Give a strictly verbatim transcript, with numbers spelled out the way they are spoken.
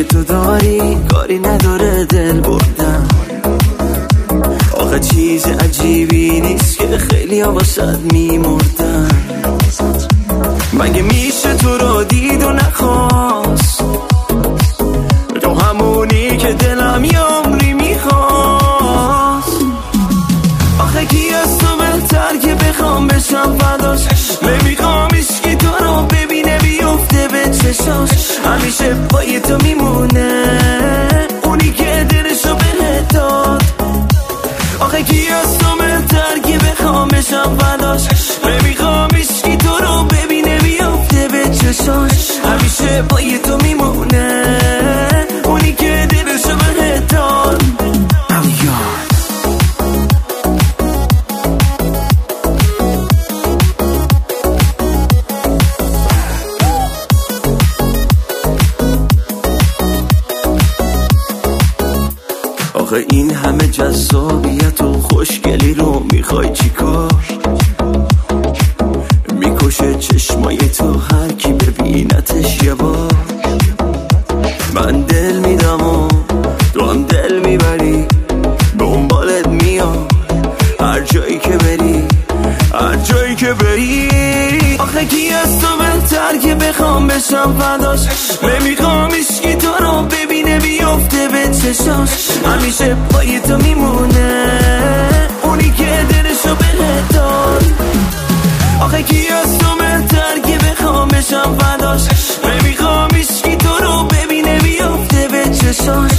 تو داری کاری نداره دل بردن. آخه چیز عجیبی نیست که خیلی ها واسد میمردن. مگه میشه تو رو دید و نخواست، تو همونی که دلم یه عمری میخواست. آخه کی از تو بهتر که بخوام بشم فداش، نمیخوام عشقی تو رو ببینه بیفته به چشاش. همیشه پای تو میمونه اونی که دلشو بهت داد. آخه کی از تو بهتر که بخوام بشم فداش، نمیخوام عشقی تو رو ببینه بیفته به چشاش. همیشه پای تو میمونه اونی که دلشو بهت داد. آخه این همه جذابیت و خوشگلی رو میخوای چیکار؟ میکشه چشمای تو هر کی ببینتش یه بار. من دل میدم و تو هم دل میبری، دنبالت میام هر جایی که بری، هر جایی که بری. آخه کی از تو بهتر که بخوام بشم فداش، نمیخوام عشقی تو رو ببینه بیفته به چشاش. همیشه پای تو میمونه اونی که دلشو بهت داد. آخه کی از تو بهتر که بخوام بشم فداش، نمیخوام عشقی تو رو ببینه بیفته به چشاش.